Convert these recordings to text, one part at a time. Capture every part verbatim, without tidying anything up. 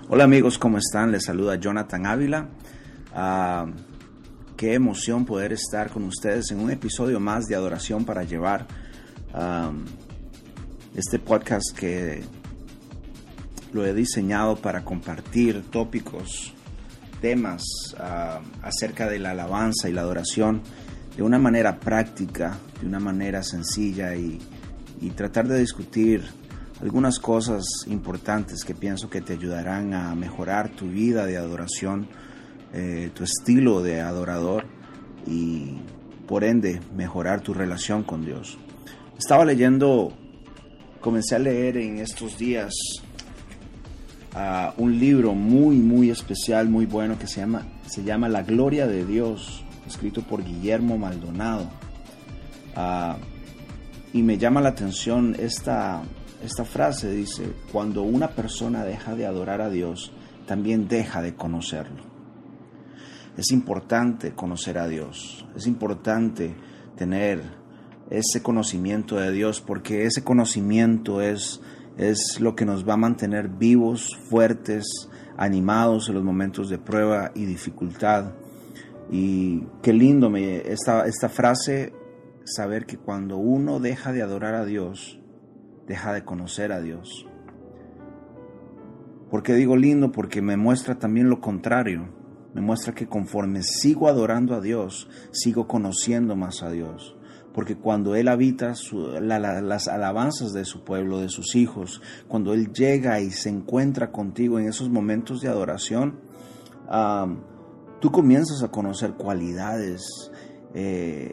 Hola amigos, ¿cómo están? Les saluda Jonathan Ávila. Uh, qué emoción poder estar con ustedes en un episodio más de Adoración para Llevar. Um, este podcast que lo he diseñado para compartir tópicos, temas uh, acerca de la alabanza y la adoración de una manera práctica, de una manera sencilla y, y tratar de discutir algunas cosas importantes que pienso que te ayudarán a mejorar tu vida de adoración, eh, tu estilo de adorador y por ende mejorar tu relación con Dios. Estaba leyendo, comencé a leer en estos días uh, un libro muy muy especial, muy bueno que se llama, se llama La Gloria de Dios, escrito por Guillermo Maldonado. Uh, y me llama la atención esta... Esta frase dice: cuando una persona deja de adorar a Dios, también deja de conocerlo. Es importante conocer a Dios, es importante tener ese conocimiento de Dios, porque ese conocimiento es, es lo que nos va a mantener vivos, fuertes, animados en los momentos de prueba y dificultad. Y qué lindo me, esta, esta frase, saber que cuando uno deja de adorar a Dios, deja de conocer a Dios. ¿Por qué digo lindo? Porque me muestra también lo contrario. Me muestra que conforme sigo adorando a Dios, sigo conociendo más a Dios. Porque cuando Él habita su, la, la, las alabanzas de su pueblo, de sus hijos, cuando Él llega y se encuentra contigo en esos momentos de adoración, um, tú comienzas a conocer cualidades eh,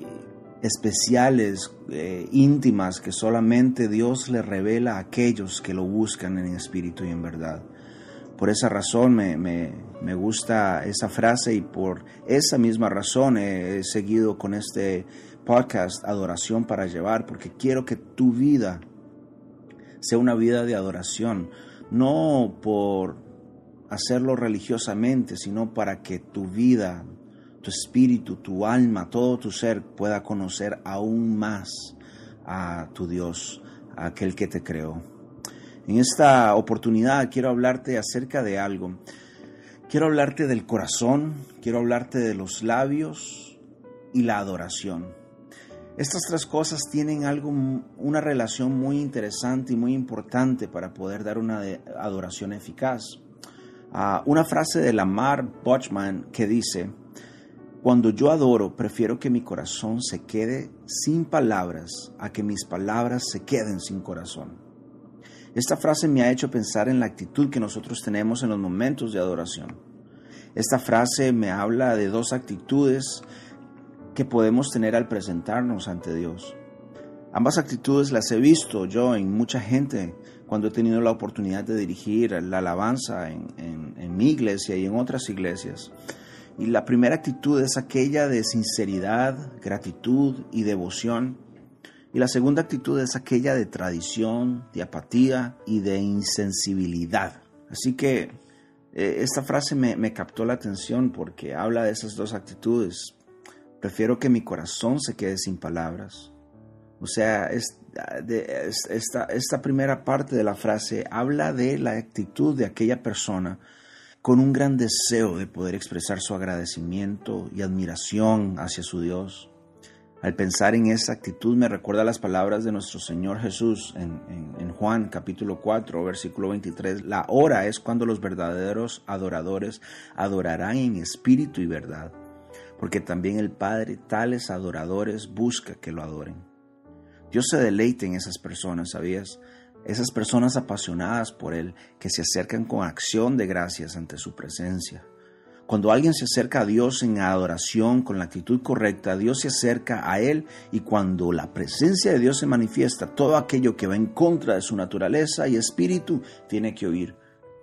especiales, eh, íntimas, que solamente Dios le revela a aquellos que lo buscan en espíritu y en verdad. Por esa razón me, me, me gusta esa frase, y por esa misma razón he, he seguido con este podcast Adoración para Llevar, porque quiero que tu vida sea una vida de adoración, no por hacerlo religiosamente, sino para que tu vida, tu espíritu, tu alma, todo tu ser pueda conocer aún más a tu Dios, a aquel que te creó. En esta oportunidad quiero hablarte acerca de algo. Quiero hablarte del corazón, quiero hablarte de los labios y la adoración. Estas tres cosas tienen algo, una relación muy interesante y muy importante para poder dar una adoración eficaz. Uh, una frase de Lamar Bachman que dice: cuando yo adoro, prefiero que mi corazón se quede sin palabras a que mis palabras se queden sin corazón. Esta frase me ha hecho pensar en la actitud que nosotros tenemos en los momentos de adoración. Esta frase me habla de dos actitudes que podemos tener al presentarnos ante Dios. Ambas actitudes las he visto yo en mucha gente cuando he tenido la oportunidad de dirigir la alabanza en, en, en mi iglesia y en otras iglesias. Y la primera actitud es aquella de sinceridad, gratitud y devoción. Y la segunda actitud es aquella de tradición, de apatía y de insensibilidad. Así que eh, esta frase me, me captó la atención porque habla de esas dos actitudes. Prefiero que mi corazón se quede sin palabras. O sea, es, de, es, esta, esta primera parte de la frase habla de la actitud de aquella persona con un gran deseo de poder expresar su agradecimiento y admiración hacia su Dios. Al pensar en esa actitud me recuerda las palabras de nuestro Señor Jesús en, en, en Juan capítulo cuatro, versículo veintitrés. La hora es cuando los verdaderos adoradores adorarán en espíritu y verdad, porque también el Padre tales adoradores busca que lo adoren. Dios se deleita en esas personas, ¿sabías? Esas personas apasionadas por Él, que se acercan con acción de gracias ante su presencia. Cuando alguien se acerca a Dios en adoración con la actitud correcta, Dios se acerca a Él, y cuando la presencia de Dios se manifiesta, todo aquello que va en contra de su naturaleza y espíritu tiene que huir.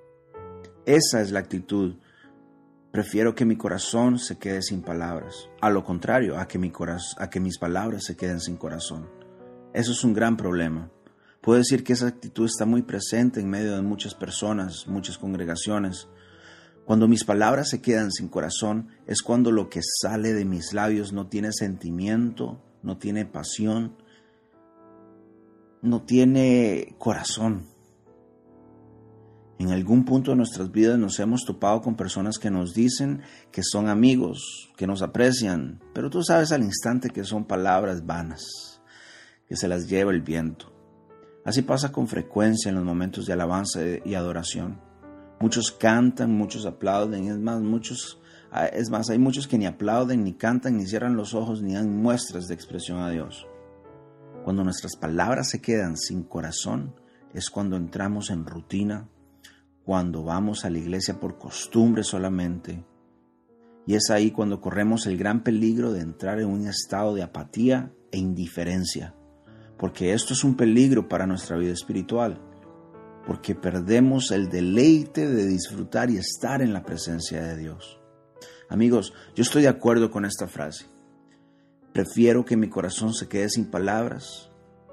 Esa es la actitud. Prefiero que mi corazón se quede sin palabras, a lo contrario, a que, mi coraz- a que mis palabras se queden sin corazón. Eso es un gran problema. Puedo decir que esa actitud está muy presente en medio de muchas personas, muchas congregaciones. Cuando mis palabras se quedan sin corazón, es cuando lo que sale de mis labios no tiene sentimiento, no tiene pasión, no tiene corazón. En algún punto de nuestras vidas nos hemos topado con personas que nos dicen que son amigos, que nos aprecian, pero tú sabes al instante que son palabras vanas, que se las lleva el viento. Así pasa con frecuencia en los momentos de alabanza y adoración. Muchos cantan, muchos aplauden, y es más, muchos, es más, hay muchos que ni aplauden, ni cantan, ni cierran los ojos, ni dan muestras de expresión a Dios. Cuando nuestras palabras se quedan sin corazón, es cuando entramos en rutina, cuando vamos a la iglesia por costumbre solamente. Y es ahí cuando corremos el gran peligro de entrar en un estado de apatía e indiferencia. Porque esto es un peligro para nuestra vida espiritual. Porque perdemos el deleite de disfrutar y estar en la presencia de Dios. Amigos, yo estoy de acuerdo con esta frase. Prefiero que mi corazón se quede sin palabras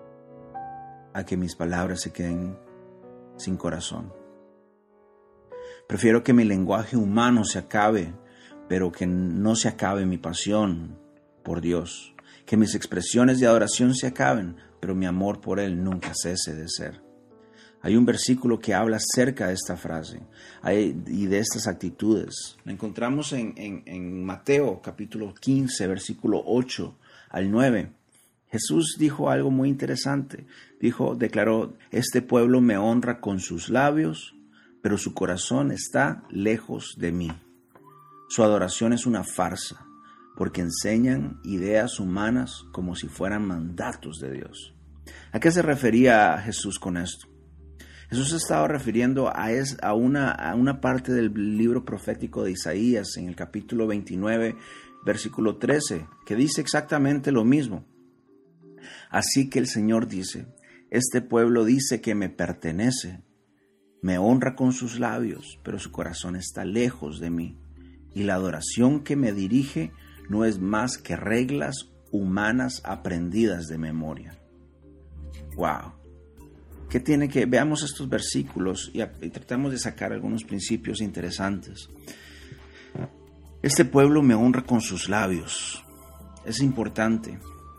a que mis palabras se queden sin corazón. Prefiero que mi lenguaje humano se acabe, pero que no se acabe mi pasión por Dios. Que mis expresiones de adoración se acaben, pero mi amor por Él nunca cese de ser. Hay un versículo que habla acerca de esta frase y de estas actitudes. Lo encontramos en, en, en Mateo capítulo quince, versículo ocho al nueve. Jesús dijo algo muy interesante. Dijo, declaró, este pueblo me honra con sus labios, pero su corazón está lejos de mí. Su adoración es una farsa, porque enseñan ideas humanas como si fueran mandatos de Dios. ¿A qué se refería Jesús con esto? Jesús se estaba refiriendo a, es, a, una, a una parte del libro profético de Isaías, en el capítulo veintinueve, versículo trece, que dice exactamente lo mismo. Así que el Señor dice, este pueblo dice que me pertenece, me honra con sus labios, pero su corazón está lejos de mí, y la adoración que me dirige no es más que reglas humanas aprendidas de memoria. ¡Wow! ¿Qué tiene que? Veamos estos versículos y, y tratamos de sacar algunos principios interesantes. Este pueblo me honra con sus labios. Es importante.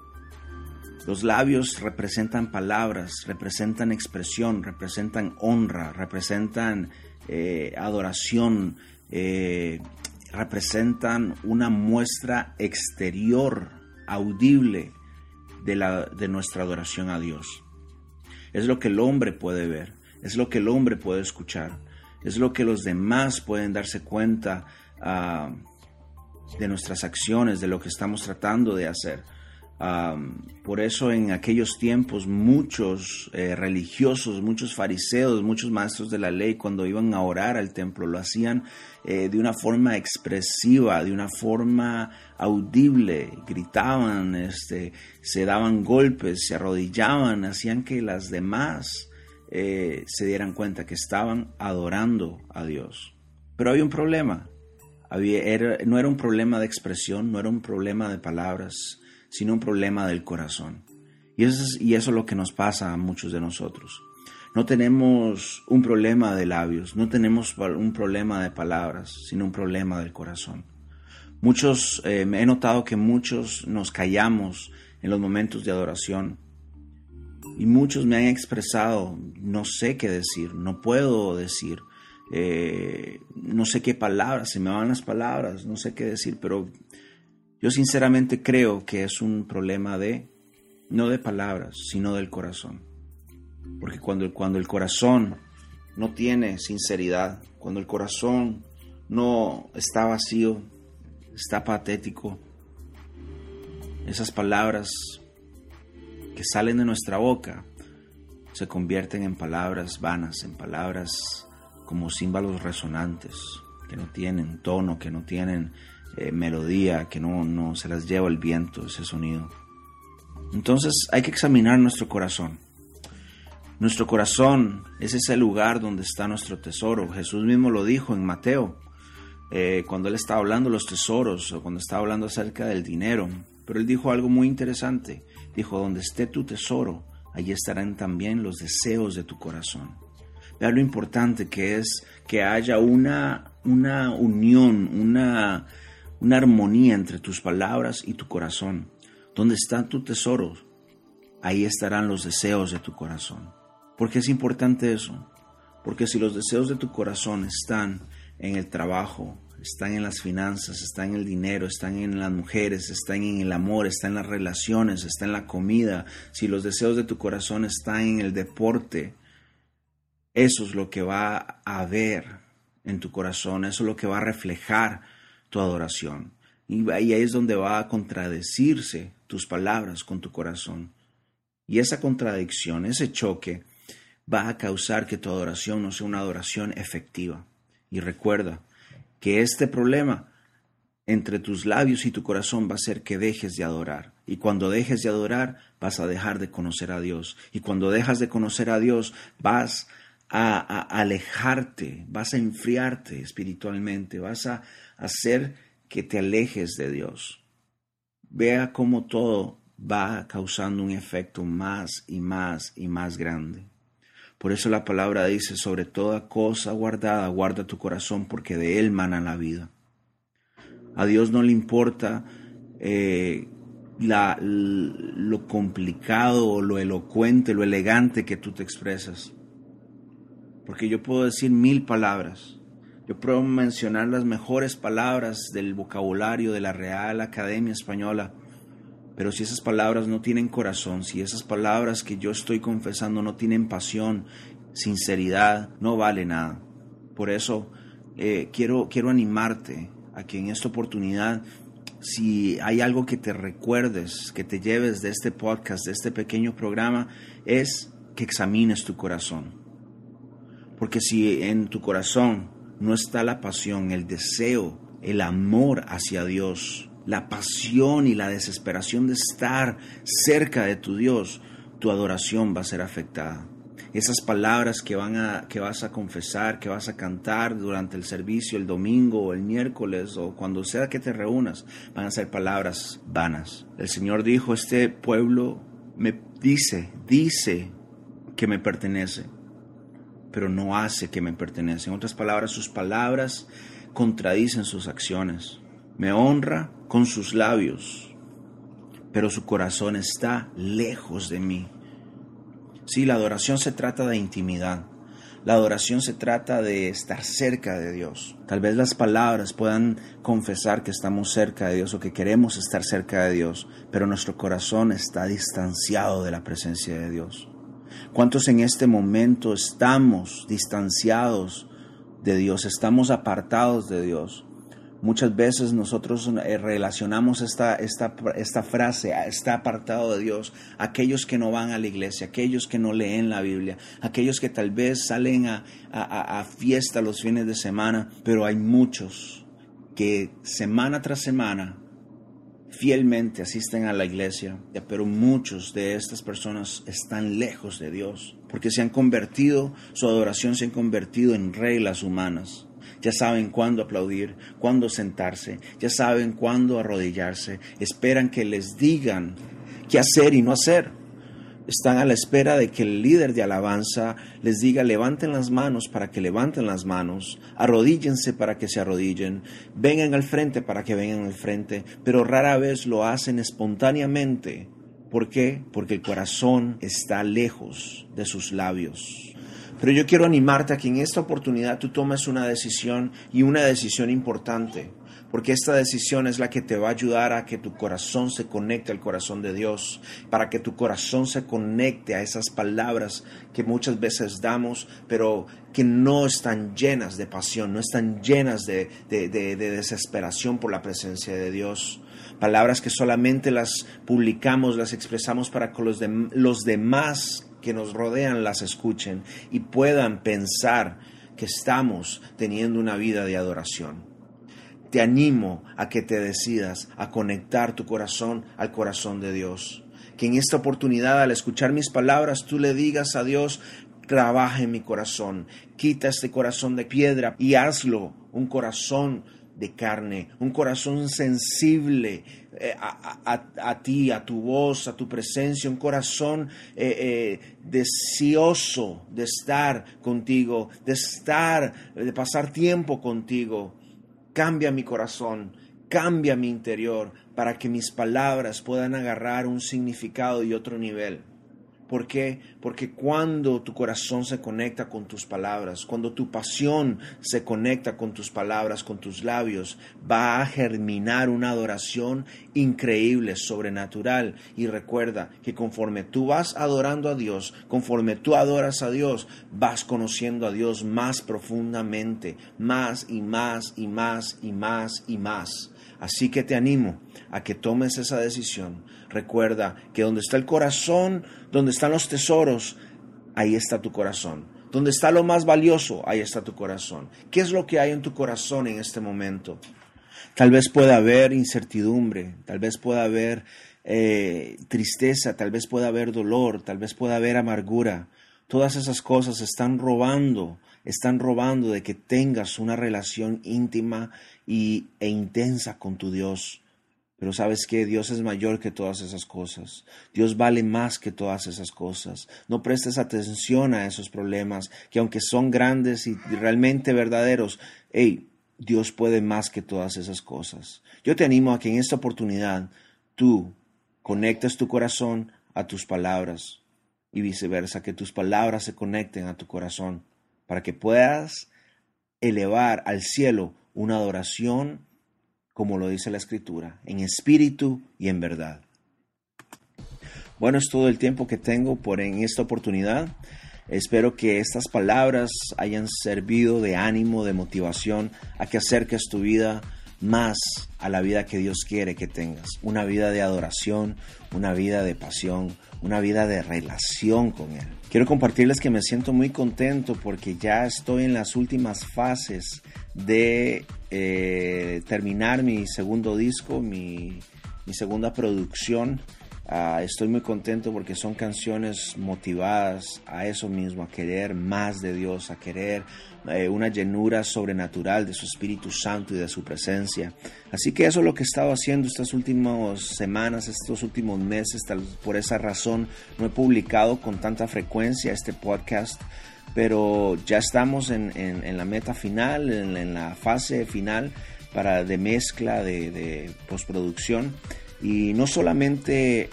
Los labios representan palabras, representan expresión, representan honra, representan eh, adoración, eh, representan una muestra exterior, audible de, la, de nuestra adoración a Dios. Es lo que el hombre puede ver, es lo que el hombre puede escuchar, es lo que los demás pueden darse cuenta uh, de nuestras acciones, de lo que estamos tratando de hacer. Um, por eso en aquellos tiempos muchos eh, religiosos, muchos fariseos, muchos maestros de la ley, cuando iban a orar al templo, lo hacían eh, de una forma expresiva, de una forma audible, gritaban, este, se daban golpes, se arrodillaban, hacían que las demás eh, se dieran cuenta que estaban adorando a Dios. Pero había un problema, había, era, no era un problema de expresión, no era un problema de palabras, sino un problema del corazón. Y eso, es, y eso es lo que nos pasa a muchos de nosotros. No tenemos un problema de labios, no tenemos un problema de palabras, sino un problema del corazón. Muchos, eh, he notado que muchos nos callamos en los momentos de adoración. Y muchos me han expresado, no sé qué decir, no puedo decir, eh, no sé qué palabras, se me van las palabras, no sé qué decir, pero yo sinceramente creo que es un problema de, no de palabras, sino del corazón. Porque cuando, cuando el corazón no tiene sinceridad, cuando el corazón no está vacío, está patético, esas palabras que salen de nuestra boca se convierten en palabras vanas, en palabras como címbalos resonantes, que no tienen tono, que no tienen Eh, melodía, que no, no se las lleva el viento, ese sonido. Entonces hay que examinar nuestro corazón. Nuestro corazón es ese lugar donde está nuestro tesoro. Jesús mismo lo dijo en Mateo, eh, cuando Él estaba hablando de los tesoros, o cuando estaba hablando acerca del dinero. Pero Él dijo algo muy interesante. Dijo, donde esté tu tesoro, allí estarán también los deseos de tu corazón. Vea lo importante que es que haya una, una unión, una... una armonía entre tus palabras y tu corazón. Donde está tu tesoro, ahí estarán los deseos de tu corazón. ¿Por qué es importante eso? Porque si los deseos de tu corazón están en el trabajo, están en las finanzas, están en el dinero, están en las mujeres, están en el amor, están en las relaciones, están en la comida, si los deseos de tu corazón están en el deporte, eso es lo que va a haber en tu corazón, eso es lo que va a reflejar tu adoración. Y ahí es donde va a contradecirse tus palabras con tu corazón. Y esa contradicción, ese choque, va a causar que tu adoración no sea una adoración efectiva. Y recuerda que este problema entre tus labios y tu corazón va a hacer que dejes de adorar. Y cuando dejes de adorar, vas a dejar de conocer a Dios. Y cuando dejas de conocer a Dios, vas a, a alejarte, vas a enfriarte espiritualmente, vas a hacer que te alejes de Dios. Vea cómo todo va causando un efecto más y más y más grande. Por eso la palabra dice, sobre toda cosa guardada, guarda tu corazón, porque de él mana la vida. A Dios no le importa eh, la, lo complicado, lo elocuente, lo elegante que tú te expresas. Porque yo puedo decir mil palabras. Yo puedo mencionar las mejores palabras del vocabulario de la Real Academia Española. Pero si esas palabras no tienen corazón, si esas palabras que yo estoy confesando no tienen pasión, sinceridad, no vale nada. Por eso eh, quiero, quiero animarte a que en esta oportunidad, si hay algo que te recuerdes, que te lleves de este podcast, de este pequeño programa, es que examines tu corazón. Porque si en tu corazón no está la pasión, el deseo, el amor hacia Dios, la pasión y la desesperación de estar cerca de tu Dios, tu adoración va a ser afectada. Esas palabras que, van a, que vas a confesar, que vas a cantar durante el servicio el domingo o el miércoles o cuando sea que te reúnas, van a ser palabras vanas. El Señor dijo, este pueblo me dice, dice que me pertenece, pero no hace que me pertenece. En otras palabras, sus palabras contradicen sus acciones. Me honra con sus labios, pero su corazón está lejos de mí. Sí, la adoración se trata de intimidad. La adoración se trata de estar cerca de Dios. Tal vez las palabras puedan confesar que estamos cerca de Dios o que queremos estar cerca de Dios, pero nuestro corazón está distanciado de la presencia de Dios. ¿Cuántos en este momento estamos distanciados de Dios? Estamos apartados de Dios. Muchas veces nosotros relacionamos esta, esta, esta frase, está apartado de Dios, aquellos que no van a la iglesia, aquellos que no leen la Biblia, aquellos que tal vez salen a, a, a fiesta los fines de semana, pero hay muchos que semana tras semana fielmente asisten a la iglesia, pero muchos de estas personas están lejos de Dios, porque se han convertido, su adoración se ha convertido en reglas humanas. Ya saben cuándo aplaudir, cuándo sentarse, ya saben cuándo arrodillarse, esperan que les digan qué hacer y no hacer. Están a la espera de que el líder de alabanza les diga levanten las manos para que levanten las manos, arrodíllense para que se arrodillen, vengan al frente para que vengan al frente, pero rara vez lo hacen espontáneamente. ¿Por qué? Porque el corazón está lejos de sus labios. Pero yo quiero animarte a que en esta oportunidad tú tomes una decisión y una decisión importante, porque esta decisión es la que te va a ayudar a que tu corazón se conecte al corazón de Dios, para que tu corazón se conecte a esas palabras que muchas veces damos, pero que no están llenas de pasión, no están llenas de, de, de, de desesperación por la presencia de Dios. Palabras que solamente las publicamos, las expresamos para que los, de, los demás que nos rodean las escuchen y puedan pensar que estamos teniendo una vida de adoración. Te animo a que te decidas a conectar tu corazón al corazón de Dios. Que en esta oportunidad, al escuchar mis palabras, tú le digas a Dios, trabaja en mi corazón, quita este corazón de piedra y hazlo un corazón de carne, un corazón sensible eh, a, a, a ti, a tu voz, a tu presencia, un corazón eh, eh, deseoso de estar contigo, de estar, de pasar tiempo contigo. Cambia mi corazón, cambia mi interior para que mis palabras puedan agarrar un significado y otro nivel. ¿Por qué? Porque cuando tu corazón se conecta con tus palabras, cuando tu pasión se conecta con tus palabras, con tus labios, va a germinar una adoración increíble, sobrenatural. Y recuerda que conforme tú vas adorando a Dios, conforme tú adoras a Dios, vas conociendo a Dios más profundamente, más y más y más y más y más. Así que te animo a que tomes esa decisión. Recuerda que donde está el corazón, donde están los tesoros, ahí está tu corazón. Donde está lo más valioso, ahí está tu corazón. ¿Qué es lo que hay en tu corazón en este momento? Tal vez pueda haber incertidumbre, tal vez pueda haber eh, tristeza, tal vez pueda haber dolor, tal vez pueda haber amargura. Todas esas cosas están robando, están robando de que tengas una relación íntima y, e intensa con tu Dios. Pero ¿sabes qué? Dios es mayor que todas esas cosas. Dios vale más que todas esas cosas. No prestes atención a esos problemas, que aunque son grandes y realmente verdaderos, hey, Dios puede más que todas esas cosas. Yo te animo a que en esta oportunidad tú conectes tu corazón a tus palabras y viceversa, que tus palabras se conecten a tu corazón para que puedas elevar al cielo una adoración como lo dice la Escritura, en espíritu y en verdad. Bueno, es todo el tiempo que tengo por en esta oportunidad. Espero que estas palabras hayan servido de ánimo, de motivación, a que acerques tu vida más a la vida que Dios quiere que tengas. Una vida de adoración, una vida de pasión, una vida de relación con Él. Quiero compartirles que me siento muy contento porque ya estoy en las últimas fases de eh, terminar mi segundo disco, mi, mi segunda producción. Uh, estoy muy contento porque son canciones motivadas a eso mismo, a querer más de Dios, a querer eh, una llenura sobrenatural de su Espíritu Santo y de su presencia. Así que eso es lo que he estado haciendo estas últimas semanas, estos últimos meses. Tal, por esa razón no he publicado con tanta frecuencia este podcast, pero ya estamos en, en, en la meta final, en, en la fase final para de mezcla, de, de postproducción. Y no solamente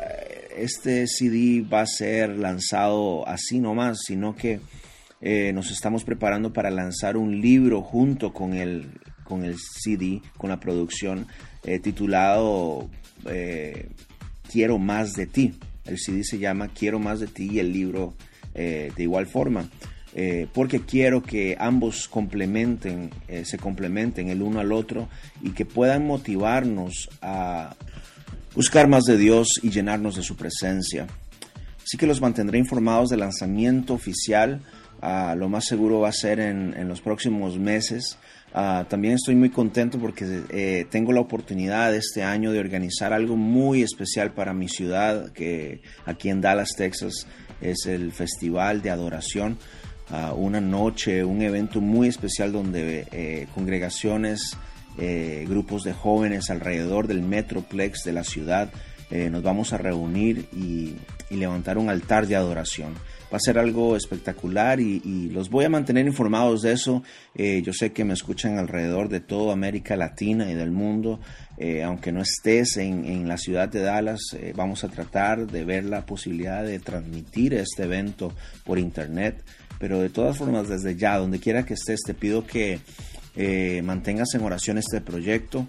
este C D va a ser lanzado así nomás, sino que eh, nos estamos preparando para lanzar un libro junto con el, con el C D, con la producción, eh, titulado eh, Quiero Más de Ti. El C D se llama Quiero Más de Ti y el libro eh, de igual forma. Eh, porque quiero que ambos complementen, eh, se complementen el uno al otro y que puedan motivarnos a buscar más de Dios y llenarnos de su presencia. Así que los mantendré informados del lanzamiento oficial. Uh, lo más seguro va a ser en, en los próximos meses. Uh, también estoy muy contento porque eh, tengo la oportunidad este año de organizar algo muy especial para mi ciudad, que aquí en Dallas, Texas, es el Festival de Adoración. Uh, una noche, un evento muy especial donde eh, congregaciones, Eh, grupos de jóvenes alrededor del Metroplex de la ciudad eh, nos vamos a reunir y, y levantar un altar de adoración. Va a ser algo espectacular y, y los voy a mantener informados de eso. Eh, yo sé que me escuchan alrededor de toda América Latina y del mundo. Eh, aunque no estés en, en la ciudad de Dallas, eh, vamos a tratar de ver la posibilidad de transmitir este evento por internet. Pero de todas formas, desde ya, donde quiera que estés, te pido que Eh, mantengas en oración este proyecto,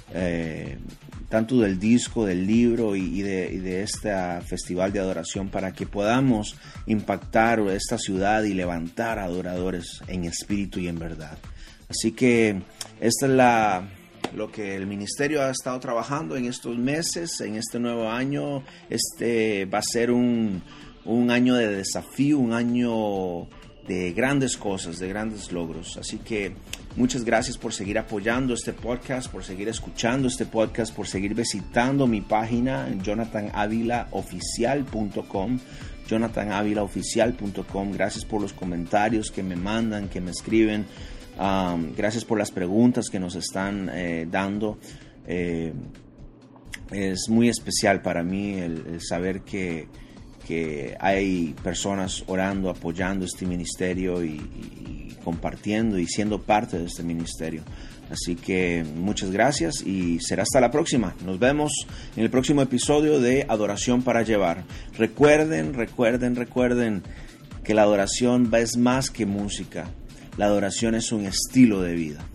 eh, tanto del disco, del libro y, y, de, y de este festival de adoración, para que podamos impactar esta ciudad y levantar adoradores en espíritu y en verdad. Así que esta es la, lo que el ministerio ha estado trabajando en estos meses, en este nuevo año. Este va a ser un, un año de desafío, un año de grandes cosas, de grandes logros. Así que muchas gracias por seguir apoyando este podcast, por seguir escuchando este podcast, por seguir visitando mi página en jonathan avila oficial punto com, jonathan avila oficial punto com. Gracias por los comentarios que me mandan, que me escriben. Um, gracias por las preguntas que nos están eh, dando. Eh, es muy especial para mí el, el saber que que hay personas orando, apoyando este ministerio y, y compartiendo y siendo parte de este ministerio. Así que muchas gracias y será hasta la próxima. Nos vemos en el próximo episodio de Adoración para Llevar. Recuerden, recuerden, recuerden que la adoración es más que música. La adoración es un estilo de vida.